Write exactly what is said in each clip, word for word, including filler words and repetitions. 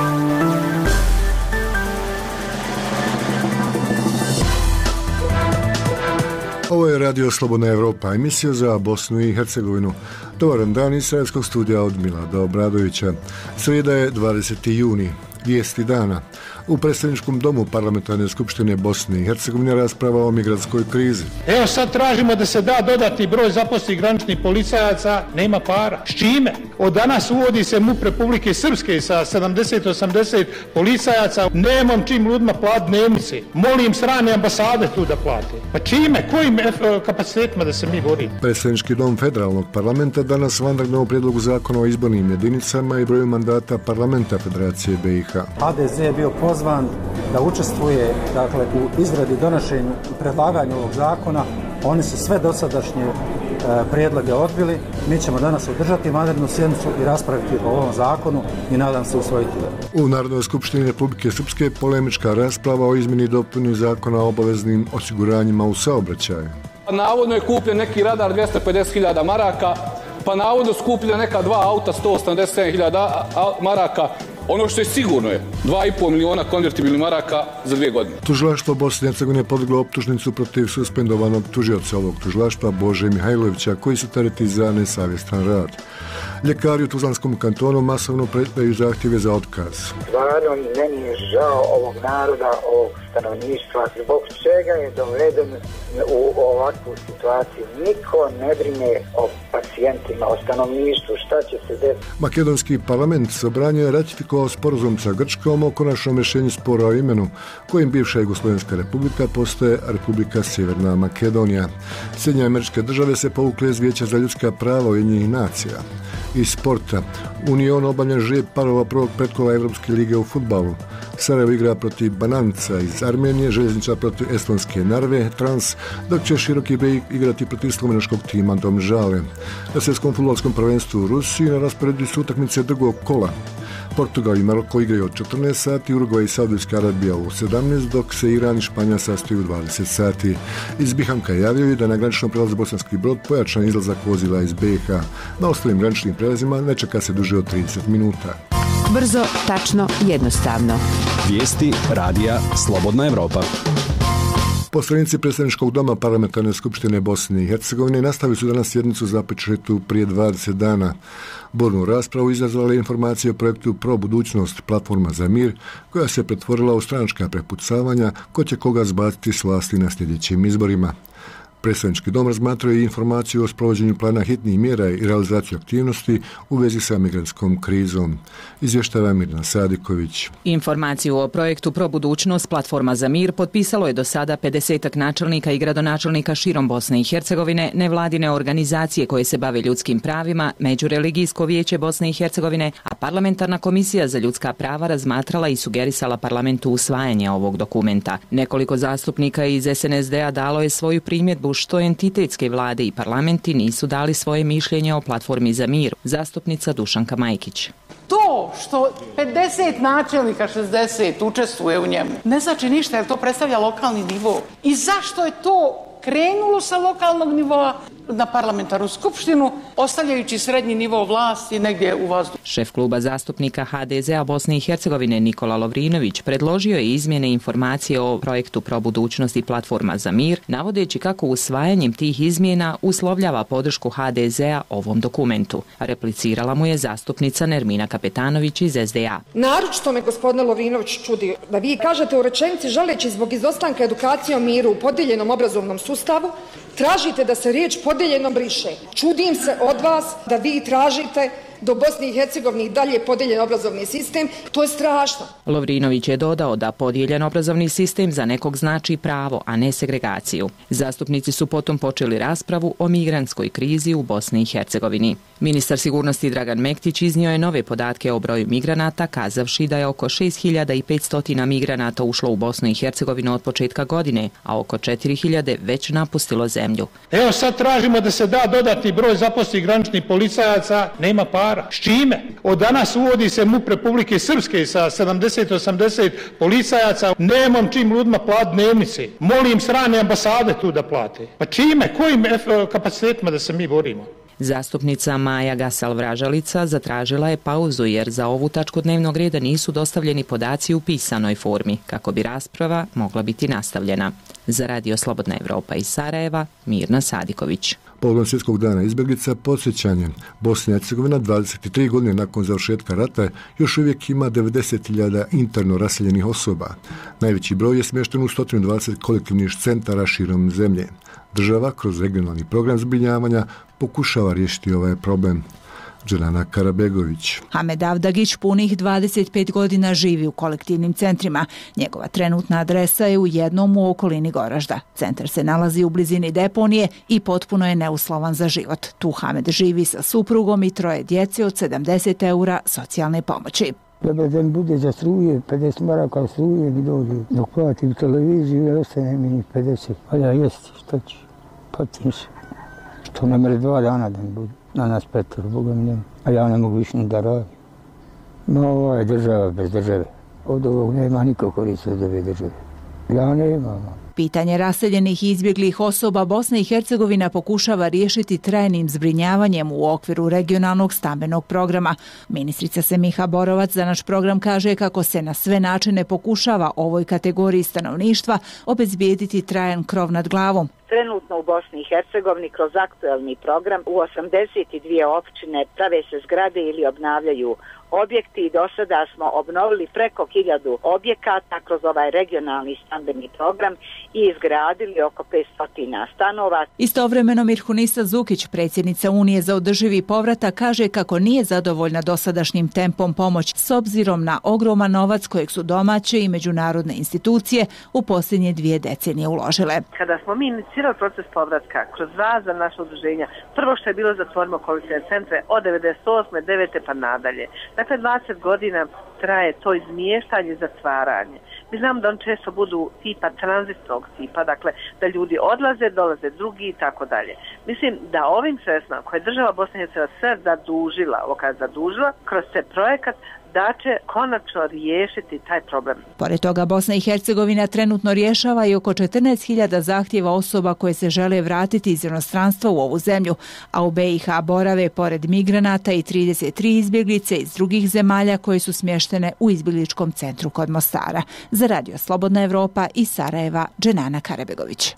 Ovo je Radio Slobodna Evropa, emisija za Bosnu i Hercegovinu. Dobar dan iz Sremskog studija od Milada Obradovića. Srijeda je dvadeseti juni. Vijesti dana. U predstavničkom domu Parlamentarne skupštine Bosne i Hercegovine rasprava o migrantskoj krizi. Evo sad tražimo da se da dodatni broj zaposlenih graničnih policajaca, nema para. S čime? Od danas uvodi se MUP Republike Srpske sa sedamdeset osamdeset policajaca. Nemam čim ljudima plati dnevnice. Molim strane ambasade tu da plate. Pa čime? Kojim kapacitetima da se mi borimo? Predstavnički dom Federalnog parlamenta danas vanredno u prijedlogu zakona o izbornim jedinicama i broju mandata parlamenta Federacije B i H. H D Z je bio pozvan da učestvuje dakle, u izradi, donošenju i predlaganju ovog zakona. Oni su sve dosadašnje e, prijedloge odbili. Mi ćemo danas održati vanrednu sjednicu i raspraviti o ovom zakonu i nadam se usvojiti. U Narodnoj skupštini Republike Srpske polemička rasprava o izmjeni i dopuni zakona o obaveznim osiguranjima u saobraćaju. Navodno je kupljen neki radar dvjesto pedeset hiljada maraka, pa navodno skupljena neka dva auta sto osamdeset sedam hiljada maraka. Ono što je sigurno je dva i pol miliona konvertibilnih maraka za dvije godine. Tužilaštvo Bosne i Hercegovine podiglo optužnicu protiv suspendovanog tužioca ovog tužilaštva Bože Mihajlovića, koji se tereti za nesavjestan rad. Ljekari u Tuzlanskom kantonu masovno predaju zahtjeve za otkaz. Stvarno meni je žao ovog naroda, ovog stanovništva, zbog čega je doveden u ovakvu situaciju. Niko ne brine o pacijentima, o stanovništvu, šta će se desiti. Makedonski parlament Sobranje je ratifikovao sporazum sa Grčkom o konačnom rješenju spora o imenu, kojim bivša Jugoslovenska republika postaje Republika Sjeverna Makedonija. Sjedinjene Američke Države se povukle iz Vijeća za ljudska prava Ujedinjenih nacija. Iz sporta. Union obavlja žrijeb parova prvog pretkola Evropske lige u fudbalu. Sarajevo igra protiv Bananca iz Armenije, Željezničar protiv estonske Narve, Trans, dok će Široki Brijeg igrati protiv slovenačkog tima Domžale. Na svjetskom fudbalskom prvenstvu u Rusiji na rasporedu su utakmice drugog kola. Portugal i Maroko igraju od četrnaest sati, Urugvaj i Saudijska Arabija u sedamnaest, dok se Iran i Španija sastaju u dvadeset sati. Iz Bihamka javljaju da na graničnom prelazu Bosanski Brod pojačan izlazak vozila iz B i H. Na ostalim graničnim prelazima ne čeka se duže od trideset minuta. Brzo, tačno, jednostavno. Vijesti radija Slobodna Evropa. Poslanici predstavničkog doma Parlamentarne skupštine Bosne i Hercegovine nastavili su danas sjednicu započetu prije dvadeset dana. Burnu raspravu izazvala informacije o projektu Pro budućnost platforma za mir, koja se pretvorila u stranačka prepucavanja ko će koga zbaciti s vlasti na sljedećim izborima. Predstavnički dom razmatrao i informaciju o sprovođenju plana hitnih mjera i realizaciju aktivnosti u vezi sa migrantskom krizom. Izvještava Mirna Sadiković. Informaciju o projektu Pro budućnost platforma za mir potpisalo je do sada pedesetak načelnika i gradonačelnika širom Bosne i Hercegovine, nevladine organizacije koje se bave ljudskim pravima, Međureligijsko vijeće Bosne i Hercegovine, a parlamentarna komisija za ljudska prava razmatrala i sugerisala parlamentu usvajanje ovog dokumenta. Nekoliko zastupnika iz S N S D-a dalo je svoju primjedbu što entitetske vlade i parlamenti nisu dali svoje mišljenje o platformi za mir. Zastupnica Dušanka Majkić. To što pedeset načelnika, šezdeset učestvuje u njemu, ne znači ništa jer to predstavlja lokalni nivo. I zašto je to krenulo sa lokalnog nivoa na parlamentarnu skupštinu, ostavljajući srednji nivo vlasti negdje u vazduhu? Šef kluba zastupnika H D Z-a Bosne i Hercegovine Nikola Lovrinović predložio je izmjene informacije o projektu Pro budućnosti platforma za mir, navodeći kako usvajanjem tih izmjena uslovljava podršku H D Z-a ovom dokumentu. Replicirala mu je zastupnica Nermina Kapetanović iz S D A. Naročito me, gospodine Lovrinović, čudi da vi kažete u rečenici želeći zbog izostanka edukacije o miru u podijeljenom obrazovnom sustavu, tražite da se riječ podijeljeno briše. Čudim se od vas da vi tražite do Bosne i Hercegovine i dalje podijeljen obrazovni sistem. To je strašno. Lovrinović je dodao da podijeljen obrazovni sistem za nekog znači pravo, a ne segregaciju. Zastupnici su potom počeli raspravu o migrantskoj krizi u Bosni i Hercegovini. Ministar sigurnosti Dragan Mektić iznio je nove podatke o broju migranata, kazavši da je oko šest hiljada petsto migranata ušlo u Bosnu i Hercegovinu od početka godine, a oko četiri hiljade već napustilo zemlju. Evo sad tražimo da se da dodatni broj zaposlenih graničnih policajaca, nema para. S čime? Od danas uvodi se MUP Republike Srpske sa sedamdeset osamdeset policajaca. Nemam čim ljudima plati dnevnice. Molim strane ambasade tu da plate. Pa čime? Kojim kapacitetima da se mi borimo? Zastupnica Maja Gasal-Vražalica zatražila je pauzu jer za ovu tačku dnevnog reda nisu dostavljeni podaci u pisanoj formi, kako bi rasprava mogla biti nastavljena. Za Radio Slobodna Evropa iz Sarajeva, Mirna Sadiković. Povodom Svjetskog dana izbjeglica podsjećanje. Bosna i Hercegovina dvadeset tri godine nakon završetka rata još uvijek ima devedeset hiljada interno raseljenih osoba. Najveći broj je smješten u sto dvadeset kolektivnih centara širom zemlje. Država kroz regionalni program zbrinjavanja pokušava riješiti ovaj problem. Dženana Karabegović. Hamed Avdagić punih dvadeset pet godina živi u kolektivnim centrima. Njegova trenutna adresa je u jednom u okolini Goražda. Centar se nalazi u blizini deponije i potpuno je neuslovan za život. Tu Hamed živi sa suprugom i troje djece od sedamdeset eura socijalne pomoći. Dobar dan bude za struje, pedeset maraka struje mi dođe. Dok platim televiziju, jer ostane mi njih pedeset. A ja jesti, što ću? Patim se. Što ne mere dva dana da mi bude. Na nas petor, Boga mi nema. A ja ne mogu više ni da radim. No, ovo je država bez države. Od ovog nema niko koriste od ove države. Ja nemam. Pitanje raseljenih i izbjeglih osoba Bosna i Hercegovina pokušava riješiti trajnim zbrinjavanjem u okviru regionalnog stambenog programa. Ministrica Semiha Borovac za naš program kaže kako se na sve načine pokušava ovoj kategoriji stanovništva obezbijediti trajan krov nad glavom. Trenutno u Bosni i Hercegovini kroz aktuelni program u osamdeset dvije općine prave se zgrade ili obnavljaju objekti i do sada smo obnovili preko hiljadu objekata kroz ovaj regionalni stambeni program i izgradili oko petsto stanova. Istovremeno Mirhunisa Zukić, predsjednica Unije za održivi povratak, kaže kako nije zadovoljna dosadašnjim tempom pomoći s obzirom na ogroman novac kojeg su domaće i međunarodne institucije u posljednje dvije decenije uložile. Kada smo mi inicirali proces povratka kroz razna naša udruženja, prvo što je bilo zatvorimo kolektivne centre od devedeset osme devete pa nadalje. Dakle, dvadeset godina traje to izmještanje i zatvaranje. Mi znamo da on često budu tipa tranzitnog tipa, dakle da ljudi odlaze, dolaze drugi i tako dalje. Mislim da ovim sredstvima koje je država Bosne i Hercegovine sve zadužila, ovo kad zadužila, kroz se projekat da će konačno riješiti taj problem. Pored toga Bosna i Hercegovina trenutno rješava i oko četrnaest hiljada zahtjeva osoba koje se žele vratiti iz inostranstva u ovu zemlju, a u B i H borave pored migranata i trideset tri izbjeglice iz drugih zemalja koje su smještene u izbjegličkom centru kod Mostara. Za Radio Slobodna Evropa iz Sarajeva, Dženana Karabegović.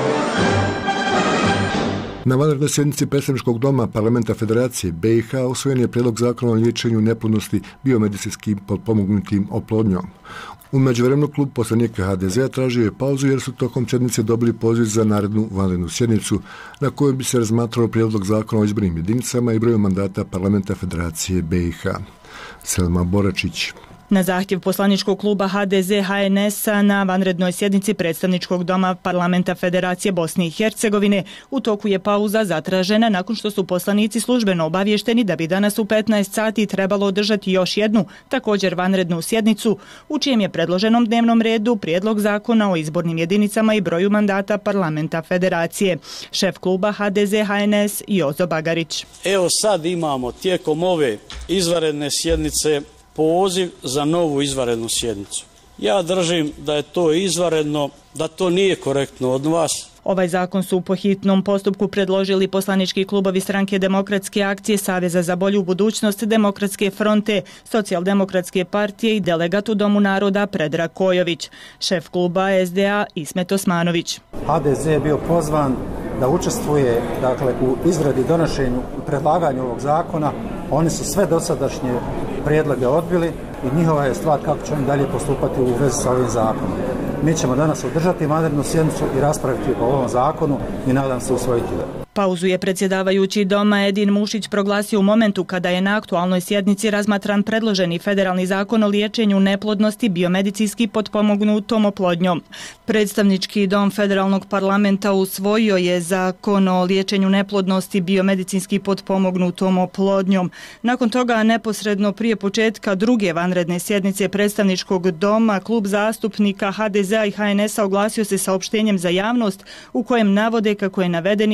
Na vanrednoj sjednici predstavničkog doma Parlamenta Federacije B i H usvojen je prijedlog zakona o liječenju neplodnosti biomedicinski potpomognutim oplodnjom. U međuvremenu klub poslanika H D Z-a tražio je pauzu jer su tokom sjednice dobili poziv za narednu vanrednu sjednicu na kojoj bi se razmatrao prijedlog zakona o izbornim jedinicama i broju mandata Parlamenta Federacije B i H. Selma Boračić. Na zahtjev poslaničkog kluba H D Z H N S-a na vanrednoj sjednici predstavničkog doma Parlamenta Federacije Bosne i Hercegovine u toku je pauza zatražena nakon što su poslanici službeno obavješteni da bi danas u petnaest sati trebalo održati još jednu, također vanrednu sjednicu, u čijem je predloženom dnevnom redu prijedlog zakona o izbornim jedinicama i broju mandata Parlamenta Federacije. Šef kluba H D Z H N S Jozo Bagarić. Evo sad imamo tijekom ove izvanredne sjednice poziv za novu izvanrednu sjednicu. Ja držim da je to izvanredno, da to nije korektno od vas. Ovaj zakon su po hitnom postupku predložili poslanički klubovi Stranke demokratske akcije, Saveza za bolju budućnost, Demokratske fronte, Socijaldemokratske partije i delegat u Domu naroda Predrag Kojović. Šef kluba S D A Ismet Osmanović. H D Z je bio pozvan da učestvuje dakle, u izradi, donošenju i predlaganju ovog zakona. Oni su sve dosadašnje prijedloge odbili i njihova je stvar kako će oni dalje postupati u vezi sa ovim zakonom. Mi ćemo danas održati vanrednu sjednicu i raspraviti o ovom zakonu i nadam se usvojiti ga. Pauzu je predsjedavajući doma Edin Mušić proglasio u momentu kada je na aktualnoj sjednici razmatran predloženi federalni zakon o liječenju neplodnosti biomedicinski potpomognutom oplodnjom. Predstavnički dom federalnog parlamenta usvojio je zakon o liječenju neplodnosti biomedicinski potpomognutom oplodnjom. Nakon toga, neposredno prije početka druge vanredne sjednice predstavničkog doma, klub zastupnika H D Z-a i H N S-a oglasio se saopštenjem za javnost u kojem navode kako je navedeni prijedlog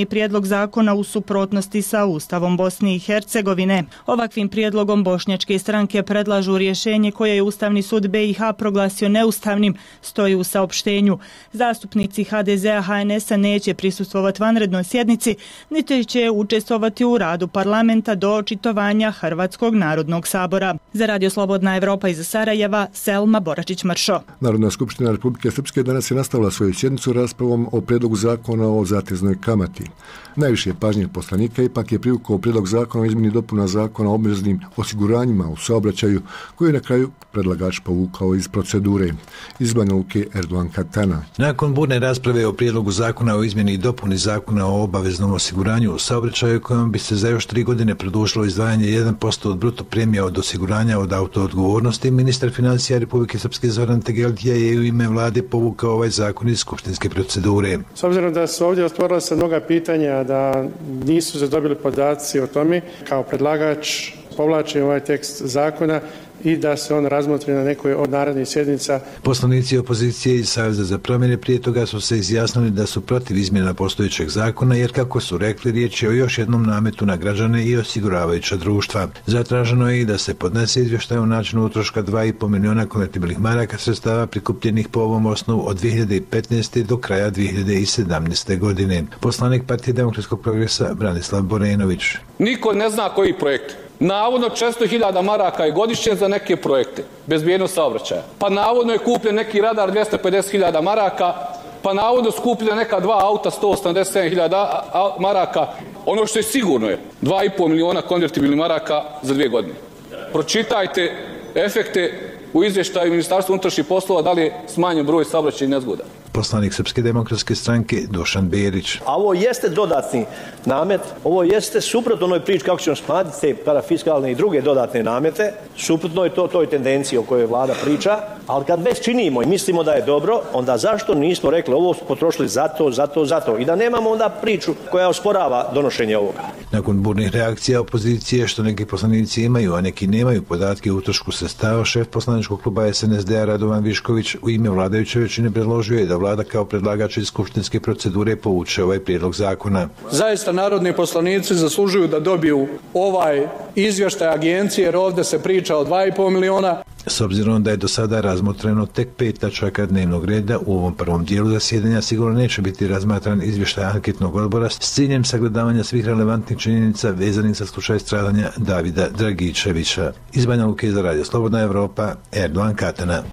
zakona u suprotnosti sa Ustavom Bosne i Hercegovine. Ovakvim prijedlogom bošnjačke stranke predlažu rješenje koje je Ustavni sud B i H proglasio neustavnim, stoji u saopštenju. Zastupnici H D Z-a H N S-a neće prisustvovati vanrednoj sjednici, niti će učestvovati u radu parlamenta do očitovanja Hrvatskog narodnog sabora. Za Radio Slobodna Evropa iz Sarajeva, Selma Boračić-Mršo. Narodna skupština Republike Srpske danas je nastavila svoju sjednicu raspravom o prijedlogu zakona o zateznoj kamati. Najviše pažnje poslanika ipak je privukao prijedlog zakona o izmjeni dopuna zakona o obveznim osiguranjima u saobraćaju, koji je na kraju predlagač povukao iz procedure. Iz Banja Luke, Erdogan Katana. Nakon burne rasprave o prijedlogu zakona o izmjeni i dopuni zakona o obaveznom osiguranju u saobraćaju, kojom bi se za još tri godine produžilo izdvajanje jedan posto od bruto premija od osiguranja od autoodgovornosti, ministar financija Republike Srpske Zoran Tegeltija je u ime vlade povukao ovaj zakon iz skupštinske procedure. S obzirom da su ovdje otvorila se mnoga pitanja, da nisu se dobili podaci o tome, kao predlagač povlačim ovaj tekst zakona i da se on razmotri na nekoj od narednih sjednica. Poslanici opozicije iz Saveza za promjene prije toga su se izjasnili da su protiv izmjena postojećeg zakona, jer kako su rekli, riječ je o još jednom nametu na građane i osiguravajuća društva. Zatraženo je i da se podnese izvještaj o načinu utroška dva i pol miliona konvertibilnih maraka sredstava prikupljenih po ovom osnovu od dvije hiljade petnaeste. do kraja dvije hiljade sedamnaeste. godine. Poslanik Partije demokratskog progresa Branislav Borenović. Niko ne zna koji projekt. Navodno četiristo hiljada maraka je godišnje za neke projekte, bezbjednost saobraćaja. Pa navodno je kupljen neki radar dvjesto pedeset hiljada maraka, pa navodno skupljena neka dva auta sto osamdeset sedam hiljada maraka. Ono što je sigurno je dva i pol miliona konvertibilnih maraka za dvije godine. Pročitajte efekte u izvještaju Ministarstva unutrašnjih poslova da li je smanjen broj saobraćajnih nezgoda. Poslanik Srpske demokratske stranke Dušan Berić. A ovo jeste dodatni namet, ovo jeste suprotno onoj priči kako ćemo smanjiti te parafiskalne i druge dodatne namete, suprotno je to toj tendenciji o kojoj vlada priča, ali kad već činimo i mislimo da je dobro, onda zašto nismo rekli ovo smo potrošili zato, zato, zato i da nemamo onda priču koja osporava donošenje ovoga. Nakon burnih reakcija opozicije, što neki poslanici imaju, a neki nemaju podatke o utrošku sredstava, šef poslaničkog kluba S N S D-a Radovan Višković u ime vladajuće većine predložio je da vlada kao predlagač iz skupštinske procedure povuče ovaj prijedlog zakona. Zaista narodni poslanici zaslužuju da dobiju ovaj izvještaj agencije, jer ovdje se priča o dva i pol miliona. S obzirom da je do sada razmotreno tek pet tačaka dnevnog reda, u ovom prvom dijelu zasjedanja sigurno neće biti razmatran izvještaj anketnog odbora s ciljem sagledavanja svih relevantnih činjenica vezanih za slučaj stradanja Davida Dragičevića. Iz Banja Luke za Radio Slobodna Evropa, Erdogan Katana.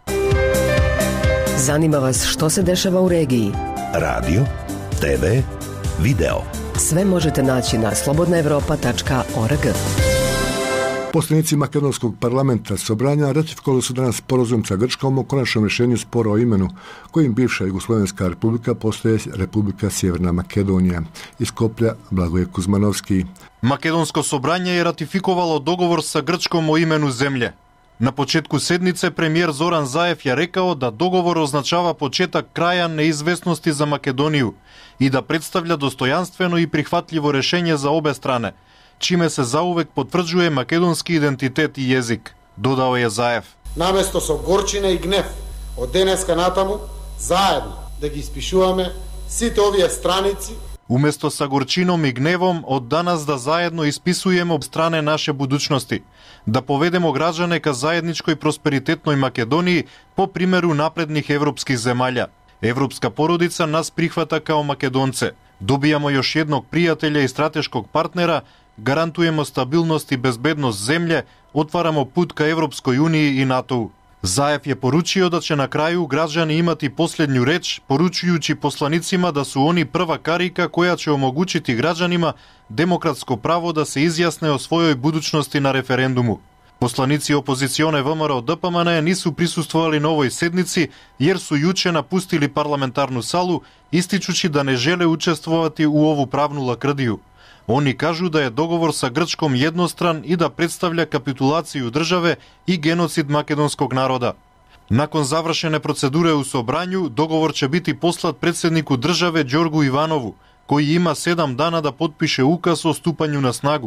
Zanima vas što se dešava u regiji? Radio, te ve, video. Sve možete naći na slobodna evropa tačka org. Poslanici makedonskog parlamenta Sobranja ratifikovali su danas sporazum sa Grčkom o konačnom rješenju spora o imenu, kojim bivša Jugoslovenska republika postaje Republika Sjeverna Makedonija. Iz Skoplja Blagoje Kuzmanovski. Makedonsko собрание je ratifikovalo dogovor sa Grčkom o imenu zemlje. Na početku sednice premijer Zoran Zaev je rekao da dogovor označava početak kraja neizvesnosti za Makedoniju i da predstavlja dostojanstveno i prihvatljivo rješenje za obe strane, čime se zauvek potvrđuje makedonski identitet i jezik, dodao je Zaev. Наместо со горчина и гнев од денеска натаму заедно да ги испишуваме сите овие страници. Umjesto sa gorčinom i gnevom, od danas da zajedno ispisujemo strane naše budućnosti, da povedemo građane ka zajedničkoj prosperitetnoj Makedoniji po primjeru naprednih evropskih zemalja. Evropska porodica nas prihvata kao Makedonce. Dobijamo još jednog prijatelja i strateškog partnera, garantujemo stabilnost i bezbednost zemlje, otvaramo put ka Evropskoj uniji i NATO-u. Zaev je poručio da će na kraju građani imati posljednju reč, poručujući poslanicima da su oni prva karika koja će omogućiti građanima demokratsko pravo da se izjasne o svojoj budućnosti na referendumu. Poslanici opozicione V M R O D P M N nisu prisustvovali na ovoj sednici jer su juče napustili parlamentarnu salu, ističući da ne žele učestvovati u ovu pravnu lakrdiju. Oni kažu da je dogovor sa Grčkom jednostran i da predstavlja kapitulaciju države i genocid makedonskog naroda. Nakon završene procedure u Sobranju, dogovor će biti poslat predsjedniku države Đorgu Ivanovu, koji ima sedam dana da potpiše ukaz o stupanju na snagu,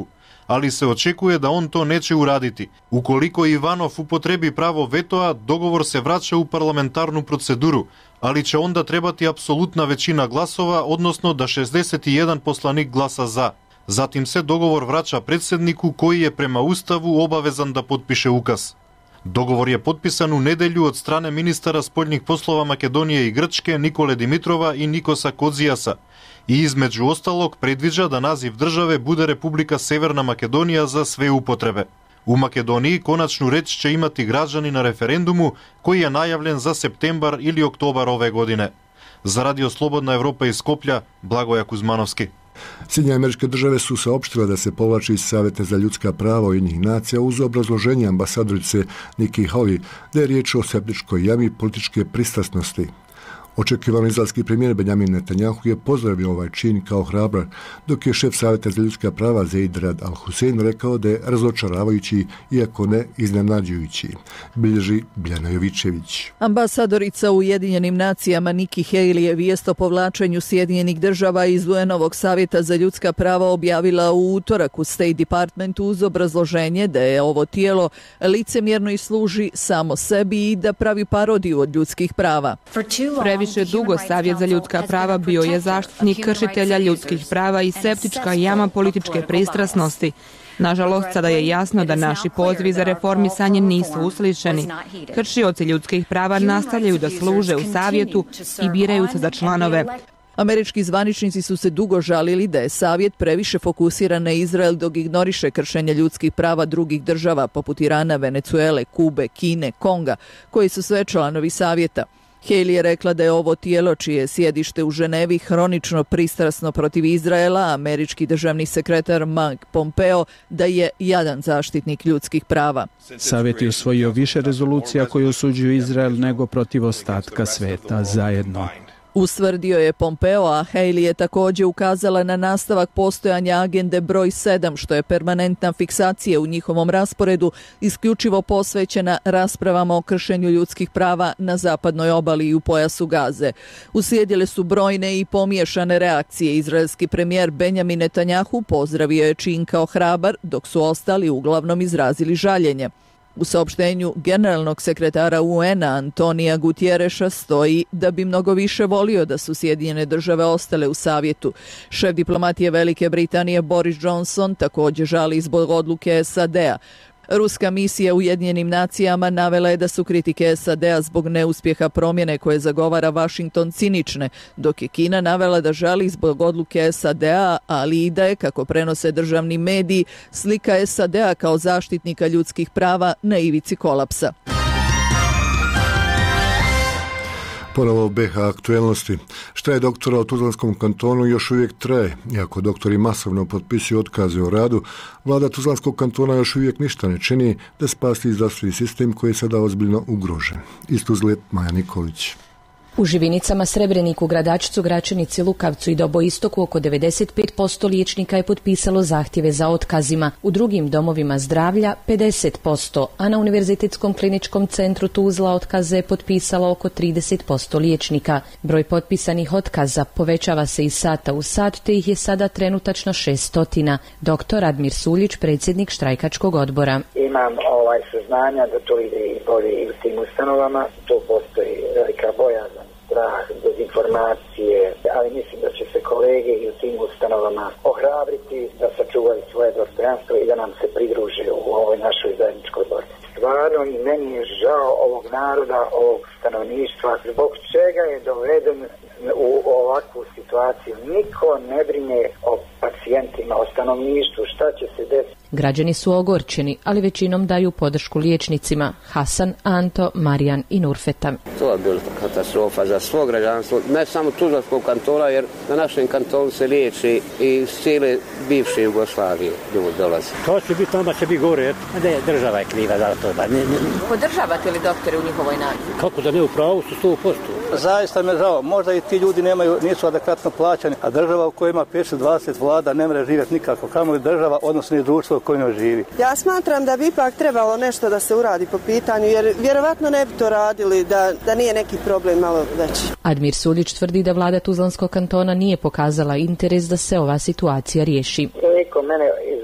ali se očekuje da on to neće uraditi. Ukoliko Ivanov upotrebi pravo vetoa, dogovor se vraća u parlamentarnu proceduru, ali će onda trebati apsolutna većina glasova, odnosno da šezdeset jedan poslanik glasa za. Zatim se dogovor vraća predsjedniku koji je prema Ustavu obavezan da potpiše ukaz. Dogovor je potpisan u nedelju od strane ministara spoljnih poslova Makedonije i Grčke Nikole Dimitrova i Nikosa Kozijasa i između ostalog predviđa da naziv države bude Republika Severna Makedonija za sve upotrebe. U Makedoniji konačnu reč će imati građani na referendumu koji je najavljen za septembar ili oktobar ove godine. Za Radio Slobodna Evropa iz Skoplja, Blagoja Kuzmanovski. Sjedinjene Američke Države su saopštile da se povlači iz Saveta za ljudska prava Ujedinjenih nacija uz obrazloženje ambasadorice Nikki Haley da je riječ o septičkoj jami političke pristrasnosti. Očekivani izraelski premijer Benjamin Netanjahu je pozdravio ovaj čin kao hrabar, dok je šef Saveta za ljudska prava Zeid Rad Al-Hussein rekao da je razočaravajući, iako ne iznenađujući. Bilježi Biljana Jovićević. Ambasadorica u Ujedinjenim nacijama Nikki Haley je vijest o povlačenju Sjedinjenih država iz U N-ovog Savjeta za ljudska prava objavila u utorak u State Departmentu uz obrazloženje da je ovo tijelo licemjerno i služi samo sebi i da pravi parodiju od ljudskih prava. Previše dugo Savjet za ljudska prava bio je zaštitnik kršitelja ljudskih prava i septička jama političke pristrasnosti. Nažalost, sada je jasno da naši pozivi za reformisanje nisu uslišeni. Kršioci ljudskih prava nastavljaju da služe u savjetu i biraju se za članove. Američki zvaničnici su se dugo žalili da je savjet previše fokusiran na Izrael dok ignoriše kršenje ljudskih prava drugih država poput Irana, Venecuele, Kube, Kine, Konga, koji su sve članovi savjeta. Haley je rekla da je ovo tijelo čije je sjedište u Ženevi hronično pristrasno protiv Izraela, američki državni sekretar Mike Pompeo da je jadan zaštitnik ljudskih prava. Savjet je usvojio više rezolucija koje osuđuju Izrael nego protiv ostatka sveta zajedno. Ustvrdio je Pompeo, a Haley je također ukazala na nastavak postojanja agende broj sedam, što je permanentna fiksacija u njihovom rasporedu, isključivo posvećena raspravama o kršenju ljudskih prava na zapadnoj obali i u pojasu Gaze. Uslijedile su brojne i pomiješane reakcije. Izraelski premijer Benjamin Netanjahu pozdravio je čin kao hrabar, dok su ostali uglavnom izrazili žaljenje. U saopštenju generalnog sekretara U N-a Antonija Gutjereša stoji da bi mnogo više volio da su Sjedinjene države ostale u savjetu. Šef diplomatije Velike Britanije Boris Johnson također žali zbog odluke S A D-a. Ruska misija u Ujedinjenim nacijama navela je da su kritike S A D-a zbog neuspjeha promjene koje zagovara Washington cinične, dok je Kina navela da žali zbog odluke S A D-a, ali i da je, kako prenose državni mediji, slika S A D-a kao zaštitnika ljudskih prava na ivici kolapsa. Ponovo B H aktuelnosti. Štrajk doktora u Tuzlanskom kantonu još uvijek traje. Iako doktori masovno potpisuju otkaze o radu, vlada Tuzlanskog kantona još uvijek ništa ne čini da spasi zdravstveni sistem koji je sada ozbiljno ugrožen. Iz Tuzle, Maja Nikolić. U Živinicama, Srebreniku, Gradačcu, Gračanici, Lukavcu i Doboistoku oko devedeset pet posto liječnika je potpisalo zahtjeve za otkazima. U drugim domovima zdravlja pedeset posto, a na Univerzitetskom kliničkom centru Tuzla otkaze je potpisalo oko trideset posto liječnika. Broj potpisanih otkaza povećava se iz sata u sat, te ih je sada trenutačno šeststotina. Doktor Admir Suljić, predsjednik štrajkačkog odbora. Imam ovaj saznanja da to ide i bolje i u tim ustanovama, to postoji velika bojazna, strah, dezinformacije, ali mislim da će se kolege i u tim ustanovama ohrabriti da sačuvaju svoje dostojanstvo i da nam se pridruže u ovoj našoj zajedničkoj borbi. Stvarno i meni je žao ovog naroda, ovog stanovništva, zbog čega je doveden u ovakvu situaciju. Niko ne brine o pacijentima, o stanovništvu, šta će se desiti. Građani su ogorčeni, ali većinom daju podršku liječnicima. Hasan, Anto, Marijan i Nurfeta. To je bila katastrofa za svo građanstvo, ne samo Tuzlanskog kantona, jer na našem kantonu se liječi i cijele bivše Jugoslavije ljudi dolaze. To će biti, onda će biti gore, ne, država je kriva za to. Da, ne, ne. Podržavate li doktore u njihovoj nagli? Kako da ne, u pravu su sto posto. Zaista me žao, možda i ti ljudi nemaju, nisu adekvatno plaćani, a država u kojoj ima pet dvadeset vlada ne može živjeti nikako, kamo li država, odnosno i društvo u kojem živi. Ja smatram da bi ipak trebalo nešto da se uradi po pitanju, jer vjerovatno ne bi to radili da, da nije neki problem malo veći. Admir Suljić tvrdi da vlada Tuzlanskog kantona nije pokazala interes da se ova situacija riješi. Preko mene iz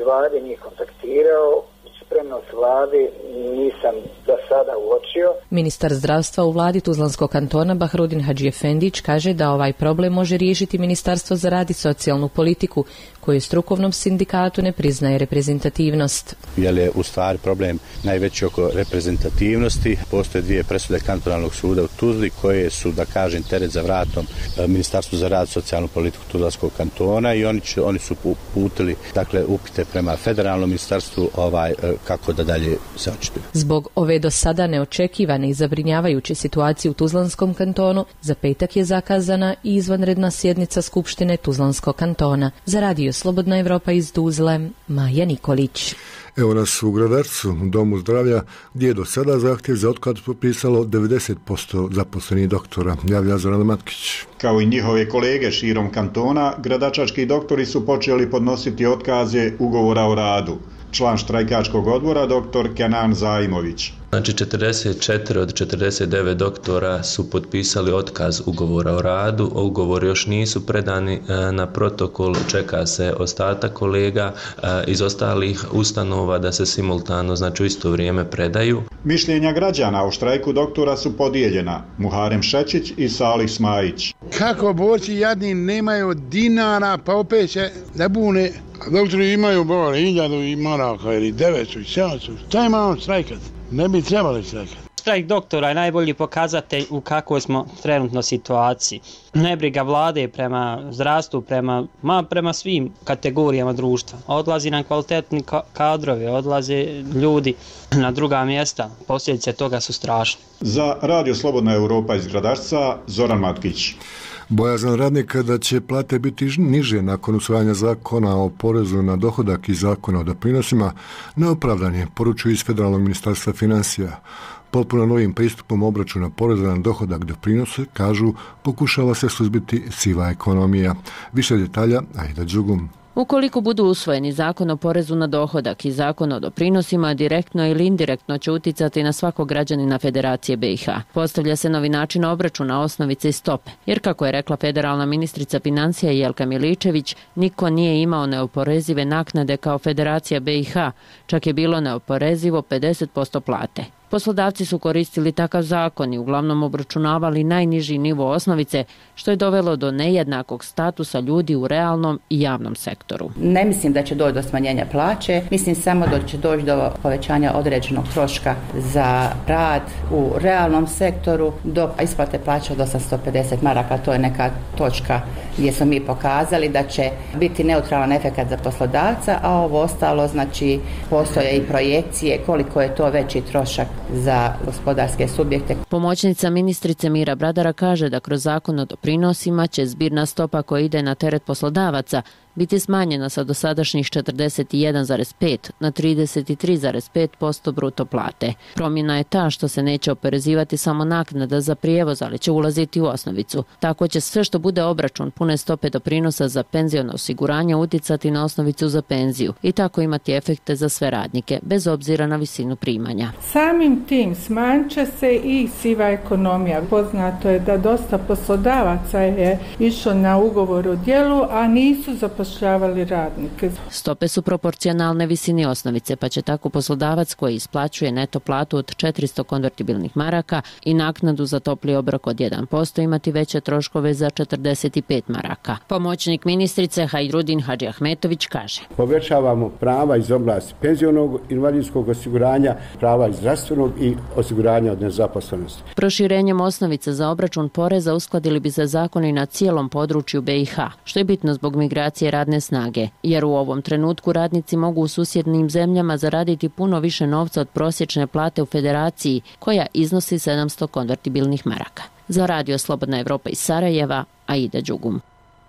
vlade njih kontaktirao. Spremnost vlade nisam do sada uočio. Ministar zdravstva u vladi Tuzlanskog kantona Bahrudin Hadžiefendić kaže da ovaj problem može riješiti Ministarstvo za rad i socijalnu politiku, koje strukovnom sindikatu ne priznaje reprezentativnost. Jer je u stvari problem najveći oko reprezentativnosti. Postoje dvije presude kantonalnog suda u Tuzli koje su, da kažem, teret za vratom Ministarstvu za rad i socijalnu politiku Tuzlanskog kantona i oni, će, oni su uputili dakle, upite prema federalnom ministarstvu ovaj, kako da dalje se očituju. Zbog ove do sada neočekivane i zabrinjavajuće situacije u Tuzlanskom kantonu, za petak je zakazana i izvanredna sjednica Skupštine Tuzlanskog kantona. Za radio Slobodna Evropa iz Tuzle, Maja Nikolić. Evo nas u Gradarcu, u Domu zdravlja, gdje je do sada zahtjev za otkaz potpisalo devedeset posto zaposlenih doktora, javlja Zoran Matkić. Kao i njihove kolege širom kantona, gradačački doktori su počeli podnositi otkaze ugovora o radu. Član štrajkačkog odbora doktor Kenan Zaimović. Znači četrdeset četiri od četrdeset devet doktora su potpisali otkaz ugovora o radu, ugovori još nisu predani na protokol, čeka se ostatak kolega iz ostalih ustanova da se simultano, znači u isto vrijeme predaju. Mišljenja građana o štrajku doktora su podijeljena. Muharem Šečić i Salih Smajić. Kako borci jadni nemaju dinara, pa opet će da bune, doktori imaju bole hiljadu i maraka ili devetsu i sedamsu, šta ima on štrajkat? Ne bi trebali štrajkati. Štrajk doktora je najbolji pokazatelj u kakvoj smo trenutno situaciji. Nebriga vlade prema zdravstvu, prema, ma, prema svim kategorijama društva. Odlazi nam kvalitetni kadrovi, odlaze ljudi na druga mjesta. Posljedice toga su strašne. Za Radio Slobodna Europa iz Gradačca, Zoran Matkić. Bojazan radnika da će plate biti niže nakon usvajanja zakona o porezu na dohodak i zakona o doprinosima neopravdan je, poručuju iz Federalnog ministarstva financija. Potpuno novim pristupom obračuna poreza na dohodak doprinose, kažu, pokušava se suzbiti siva ekonomija. Više detalja, Aida Đugum. Ukoliko budu usvojeni zakon o porezu na dohodak i zakon o doprinosima, direktno ili indirektno će uticati na svakog građanina Federacije B i H. Postavlja se novi način obračuna osnovice i stope, jer kako je rekla federalna ministrica financija Jelka Miličević, niko nije imao neoporezive naknade kao Federacija B i H, čak je bilo neoporezivo pedeset posto plate. Poslodavci su koristili takav zakon i uglavnom obračunavali najniži nivo osnovice, što je dovelo do nejednakog statusa ljudi u realnom i javnom sektoru. Ne mislim da će doći do smanjenja plaće, mislim samo da će doći do povećanja određenog troška za rad u realnom sektoru do isplate plaće od osamsto pedeset maraka. To je neka točka gdje smo mi pokazali da će biti neutralan efekat za poslodavca, a ovo ostalo, znači, postoje i projekcije koliko je to veći trošak za gospodarske subjekte. Pomoćnica ministrice Mira Bradara kaže da kroz zakon o doprinosima će zbirna stopa koja ide na teret poslodavaca biti smanjena sa dosadašnjih četrdeset jedan zarez pet na trideset tri zarez pet posto bruto plate. Promjena je ta što se neće oporezivati samo naknada za prijevoz, ali će ulaziti u osnovicu. Tako će sve što bude obračun pune stope doprinosa za penziono osiguranje uticati na osnovicu za penziju i tako imati efekte za sve radnike, bez obzira na visinu primanja. Samim tim smanjit će se i siva ekonomija. Poznato je da dosta poslodavaca je išlo na ugovor o djelu, a nisu zapošljavali radnike. Stope su proporcionalne visini osnovice, pa će tako poslodavac koji isplaćuje neto platu od četiristo konvertibilnih maraka i naknadu za topli obrok od jedan posto imati veće troškove za četrdeset pet maraka. Pomoćnik ministrice Hajrudin Hadžiahmetović kaže: Povećavamo prava iz oblasti penzionog, invalidskog osiguranja, prava iz zdravstvenog i osiguranja od nezaposlenosti. Proširenjem osnovice za obračun poreza uskladili bi se zakoni na cijelom području B i H, što je bitno zbog migracije radne snage, jer u ovom trenutku radnici mogu u susjednim zemljama zaraditi puno više novca od prosječne plate u Federaciji, koja iznosi sedamsto konvertibilnih maraka. Za Radio Slobodna Evropa iz Sarajeva, Aida Đugum.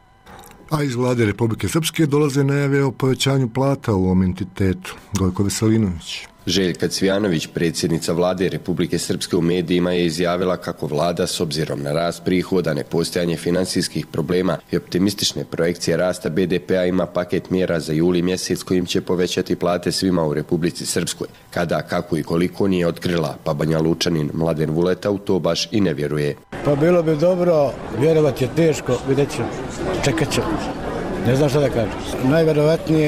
A iz vlade Republike Srpske dolaze najave o povećanju plata u ovom entitetu. Gojko Veselinović. Željka Cvijanović, predsjednica vlade Republike Srpske, u medijima je izjavila kako vlada, s obzirom na rast prihoda, nepostojanje financijskih problema i optimistične projekcije rasta B D P-a, ima paket mjera za juli mjesec kojim će povećati plate svima u Republici Srpskoj. Kada, kako i koliko nije otkrila, pa Banja Lučanin Mladen Vuleta u to baš i ne vjeruje. Pa bilo bi dobro, vjerovati je teško, vidjet ćemo, čekat ćemo. Ne znam šta da kažem. Najvjerovatnije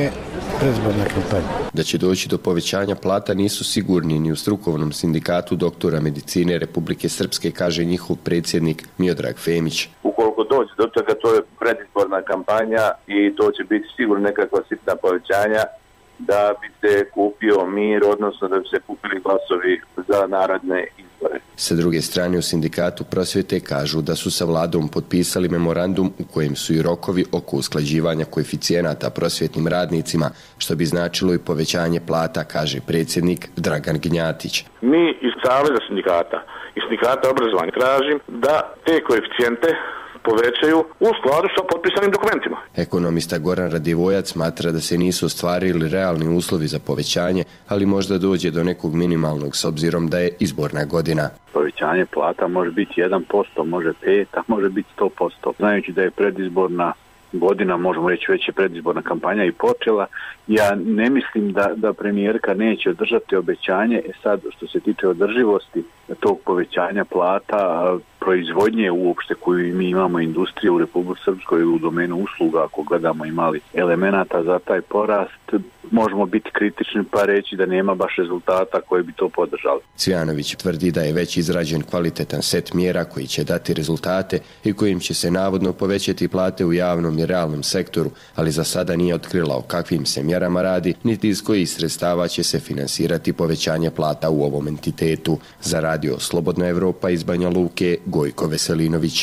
predizborna kampanja. Da će doći do povećanja plata nisu sigurni ni u strukovnom sindikatu doktora medicine Republike Srpske, kaže njihov predsjednik Miodrag Femić. Ukoliko dođe do toga, to je predizborna kampanja i to će biti sigurno nekakva sitna povećanja da bi se kupio mir, odnosno da bi se kupili glasovi za narodne izbore. Sa druge strane, u sindikatu prosvjete kažu da su sa vladom potpisali memorandum u kojem su i rokovi oko usklađivanja koeficijenata prosvjetnim radnicima, što bi značilo i povećanje plata, kaže predsjednik Dragan Gnjatić. Mi iz Saveza sindikata i sindikata obrazovanja tražim da te koeficijente povećaju u skladu sa potpisanim dokumentima. Ekonomista Goran Radivojac smatra da se nisu ostvarili realni uslovi za povećanje, ali možda dođe do nekog minimalnog s obzirom da je izborna godina. Povećanje plata može biti jedan posto, može pet, a može biti sto posto. Znajući da je predizborna godina, možemo reći već je predizborna kampanja i počela, ja ne mislim da, da premijerka neće održati obećanje. E sad, što se tiče održivosti tog povećanja plata, proizvodnje uopšte koju mi imamo industriju u Republici Srpskoj u domenu usluga, ako gledamo imali elemenata za taj porast, možemo biti kritični pa reći da nema baš rezultata koji bi to podržali. Cvijanović tvrdi da je već izrađen kvalitetan set mjera koji će dati rezultate i kojim će se navodno povećati plate u javnom i realnom sektoru, ali za sada nije otkrila o kakvim se mjerama radi, niti iz kojih sredstava će se finansirati povećanje plata u ovom entitetu. Za radio Slobodna Evropa iz Banja Luke, Gojko Veselinović.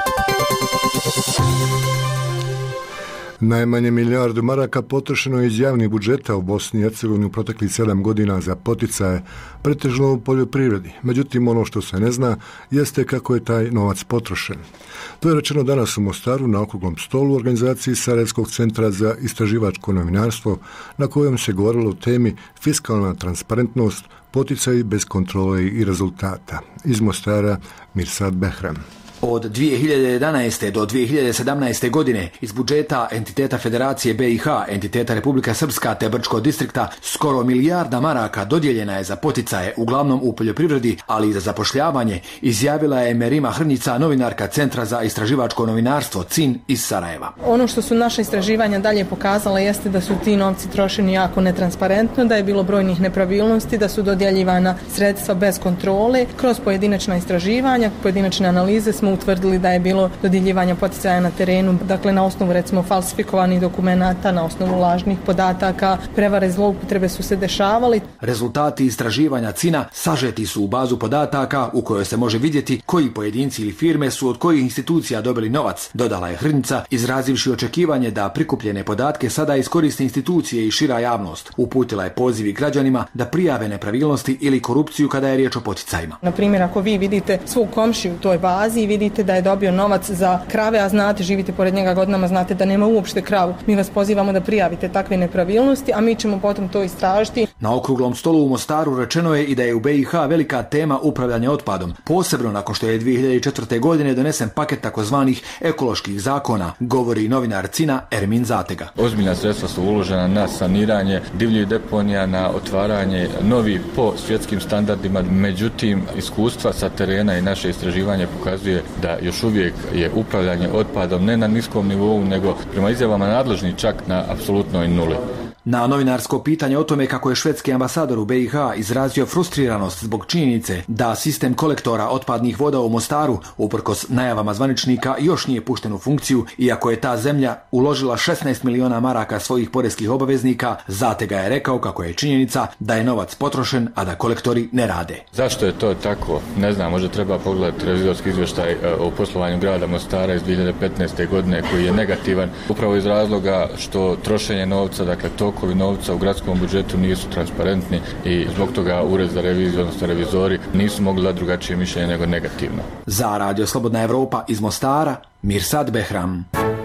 Najmanje milijardu maraka potrošeno je iz javnih budžeta u Bosni i Hercegovini u proteklih sedam godina za poticaje, pretežno u poljoprivredi. Međutim, ono što se ne zna jeste kako je taj novac potrošen. To je rečeno danas u Mostaru na okruglom stolu u organizaciji Sarajevskog centra za istraživačko novinarstvo, na kojem se govorilo o temi fiskalna transparentnost, poticaji bez kontrole i rezultata. Iz Mostara Mirsad Behram. Od dvije hiljade jedanaeste do dvije hiljade sedamnaeste godine iz budžeta entiteta Federacije B i H, entiteta Republika Srpska te Brčkog distrikta, skoro milijarda maraka dodijeljena je za poticaje, uglavnom u poljoprivredi, ali i za zapošljavanje, izjavila je Merima Hrnica, novinarka Centra za istraživačko novinarstvo C I N iz Sarajeva. Ono što su naše istraživanja dalje pokazala jeste da su ti novci trošeni jako netransparentno, da je bilo brojnih nepravilnosti, da su dodjeljivana sredstva bez kontrole. Kroz pojedinačna istraživanja, pojedinačne analize smo utvrdili da je bilo dodjeljivanja poticaja na terenu, dakle na osnovu recimo falsifikovanih dokumenata, na osnovu lažnih podataka, prevare i zloupotrebe su se dešavali. Rezultati istraživanja C I N-a sažeti su u bazu podataka u kojoj se može vidjeti koji pojedinci ili firme su od kojih institucija dobili novac, dodala je Hrnica, izrazivši očekivanje da prikupljene podatke sada iskoriste institucije i šira javnost. Uputila je poziv građanima da prijave nepravilnosti ili korupciju kada je riječ o poticajima. Na primjer, ako vi vidite svog komšiju u toj bazi i vidite da je dobio novac za krave, a znate, živite pored njega godinama, znate da nema uopšte kravu, mi vas pozivamo da prijavite takve nepravilnosti, a mi ćemo potom to istražiti. Na okruglom stolu u Mostaru rečeno je i da je u B i H velika tema upravljanja otpadom, posebno nakon što je dvije hiljade četvrte. godine donesen paket takozvanih ekoloških zakona, govori novinar C I N-a Ermin Zatega. Ozbiljna sredstva su uložena na saniranje divljih deponija, na otvaranje novih po svjetskim standardima, međutim iskustva sa terena i naše istraživanje pokazuje da još uvijek je upravljanje otpadom ne na niskom nivou, nego prema izjavama nadležnih čak na apsolutnoj nuli. Na novinarsko pitanje o tome kako je švedski ambasador u B i H izrazio frustriranost zbog činjenice da sistem kolektora otpadnih voda u Mostaru, uprkos najavama zvaničnika, još nije pušten u funkciju, iako je ta zemlja uložila šesnaest miliona maraka svojih poreskih obaveznika, Zatega je rekao kako je činjenica da je novac potrošen, a da kolektori ne rade. Zašto je to tako? Ne znam, možda treba pogledati revizorski izvještaj o poslovanju grada Mostara iz dvije hiljade petnaeste. godine koji je negativan upravo iz razloga što trošenje novca, dakle to tokovi novca u gradskom budžetu nisu transparentni i zbog toga Ured za reviziju, odnosno revizori, nisu mogli dati drugačije mišljenje nego negativno. Za Radio Slobodna Evropa iz Mostara, Mirsad Behram.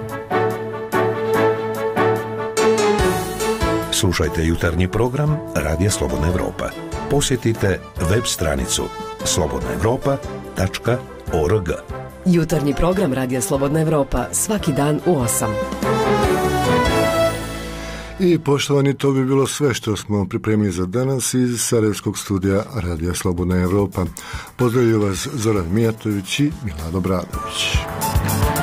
Slušajte jutarnji program Radija Slobodna Evropa. Posjetite web stranicu slobodna evropa tačka org. Jutarnji program Radija Slobodna Evropa svaki dan u osam. I poštovani, to bi bilo sve što smo pripremili za danas iz Sarajevskog studija Radija Slobodna Evropa. Pozdravljaju vas Zoran Mijatović i Milado Bradović.